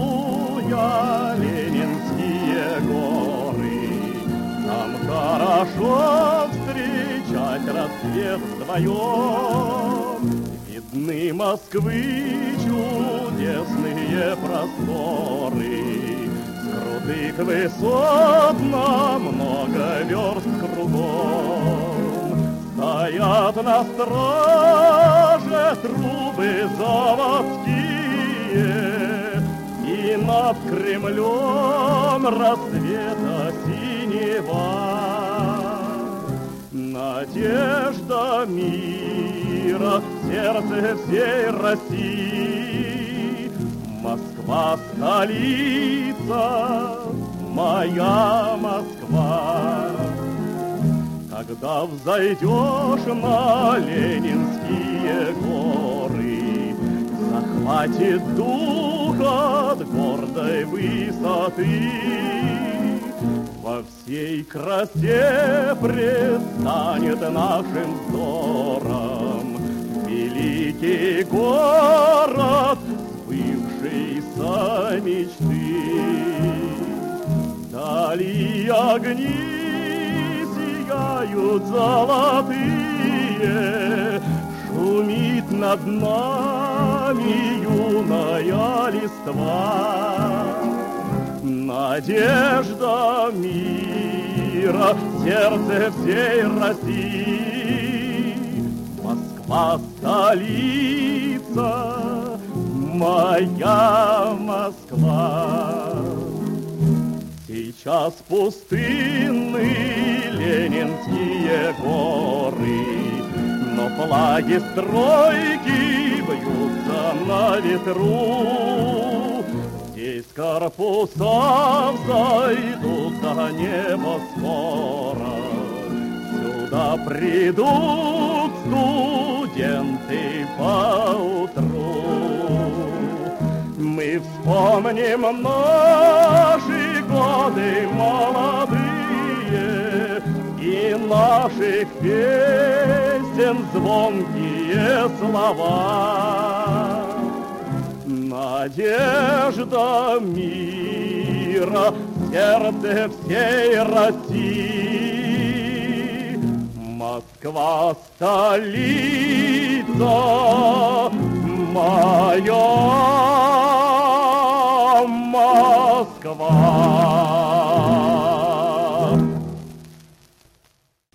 я Ленинские горы. Там хорошо встречать рассвет вдвоем. Видны Москвы чудесные просторы. С крутых высот на много верст кругом. Стоят на страже трубы заводские, и над Кремлем рассвета синева. Надежда мира в сердце всей России. Москва — столица, моя Москва. Когда взойдешь на Ленинские горы, захватит дух от гордой высоты. Во всей красе предстанет нашим взором великий город сбывшейся мечты. Вдали огни сияют золотые, шумит над нами юная листва. Надежда мира в сердце всей России. Москва — столица, моя Москва. Сейчас пустынны Ленинские горы, но флаги стройки бьются на ветру. Здесь корпуса взойдут до неба скоро. Сюда придут студенты поутру. Мы вспомним наши годы молодые и наших песен звонкие слова. Надежда мира в сердце всей России. Москва — столица, моя Москва.